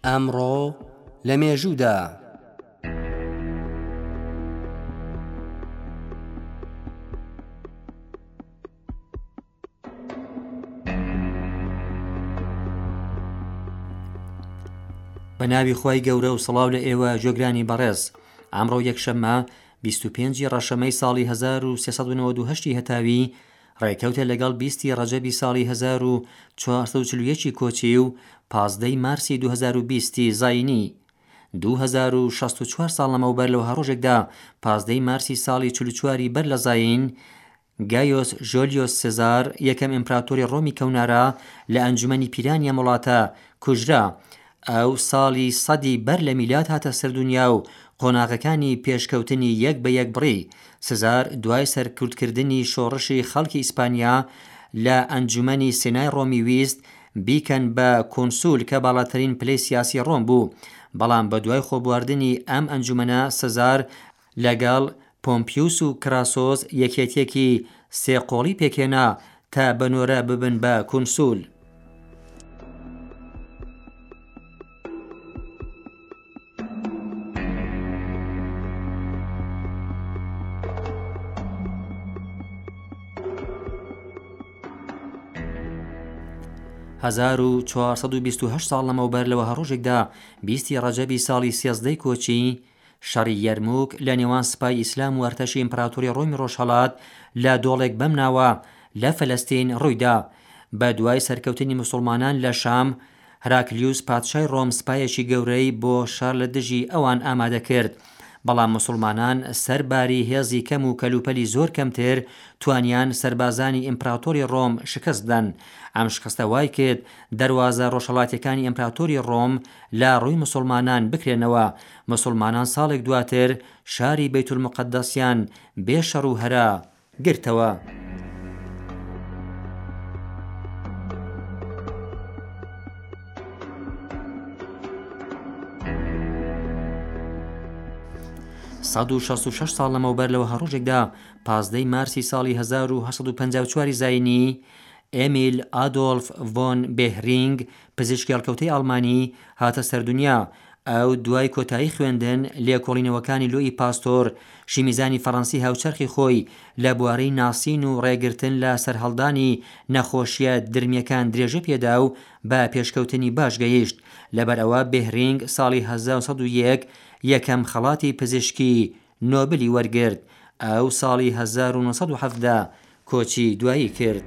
ئەمڕۆ لە مێژوودا بە ناوی خۆی گەورە و سڵاو لە ئێوە جۆگرانی بەڕێز. ئەمڕۆ یەکشەممە 25 ڕەشەمەی ساڵی 1392 هەتاوی ڕێکەوتە لەگەڵ 20 ڕەجەبی ساڵی 1441 کۆچی و 15 مارسی 2020 زاینی. 2064 ساڵ لەمەوبەر لەو هەڕۆژێکدا 15 مارسی ساڵی 44 بەر لە زاین گایۆس ژۆلیۆس سێزار یەکەم ئیمپراتۆری ڕۆمی کەونارە لە ئەنجومەنی پیرانیا وڵاتە کوژرا. ئەو ساڵی سەدی بەر لە میلاد هاتە سەردونیا و قۆناغەکانی پێشکەوتنی یەک بە یەک بڕی. سزار دوای سەرکوتکردنی شۆڕشی خەڵکی ئیسپانیا لە ئەنجومەنی سێنای ڕۆمی ویست بیکەن بە کۆنسول کە باڵاترین پلەی سیاسی ڕۆم بوو، بەڵام بە دوای خۆبواردنی ئەم ئەنجومەنە سزار لەگەڵ پۆمپیوس و کراسۆس یەکێتیەکی سێقۆڵی پێکێنا تا بەنۆرە ببن بە کۆنسول. هەزار و 428 ساڵ لەمەوبەر لەوە هەڕۆژێکدا 20 ڕەجەبی ساڵی 13 کۆچی شەڕی یەرموک لە نێوان سوپای ئیسلام و ئەرتەشی ئیمپراتۆری ڕۆمی ڕۆژهەڵات لە دۆڵێک بەم ناوە لە فەلەستین ڕوویدا. بە دوای سەرکەوتنی موسڵمانان لە شام، هەراکلیوس پادشای ڕۆم سپایەکی گەورەی بۆ شار لە دژی ئەوان ئامادە کرد، بەڵام موسڵمانان سەرباری هێزی کەم و کەلوپەلی زۆر کەمتر توانیان سەربازانی ئیمپراتۆری ڕۆم شکست بدەن. ئەم شکستە وای کرد دەواازە ڕۆژهەڵاتیەکانی ئیمپراتۆری ڕۆم لە ڕووی موسڵمانان بکرێنەوە. موسڵمانان ساڵێک دواتر شاری بەیتولمقدسیان بێشەڕ و هەرا گرتەوە. سەد و 66 ساڵ لەمەوبەر لەوە هەڕۆژێکدا 15 مارسی ساڵی 1854 زاینی ئێمیل ئادۆلف ڤۆن بێهرینگ پزیشکی هەڵکەوتەی ئەڵمانی هاتە سەردونیا. ئەو دوای کۆتایی خوێندن لێکۆڵینەوەکانی لۆی پاستۆر شیمیزانی فەڕەنسی هاوچەرخی خۆی لە بوارەی ناسین و ڕێگرتن لە سەرهەڵدانی نەخۆشیە درمیەکان درێژە پێدا و بە پێشکەوتنی باش گەیشت. لەبەرئەوە بێهرینگ ساڵی 1901 یەکەم خەڵاتی پزیشکی نۆبلی وەرگرت. ئەو ساڵی 1970 کۆچی دوایی کرد.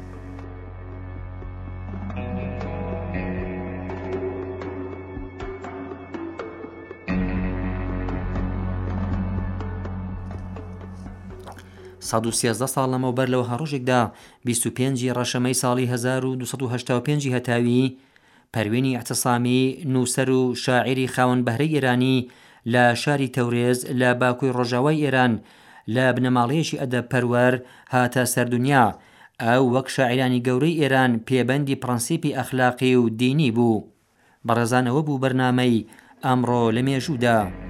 سەد و 13 ساڵ لەمەوبەر لەوە هەڕۆژێکدا 25 ڕەشەمەی ساڵی 1285 هەتاوی پەروێنی ئەعتیسامی نووسەر و شاعیری خاوەن بەهرەی ئێرانی لە شاری تەورێز لە باکووری ڕۆژاوای ئێران لە بنەماڵەیەکی ئەدەب پەروەر هاتە سەردونیا. ئەو وەک شاعیرانی گەورەی ئێران پێبەندی پرەنسیپی ئەخلاقی و دینی بوو. بەڕێزانەوە بوو بەرنامەی ئەمڕۆ لە مێژوودا.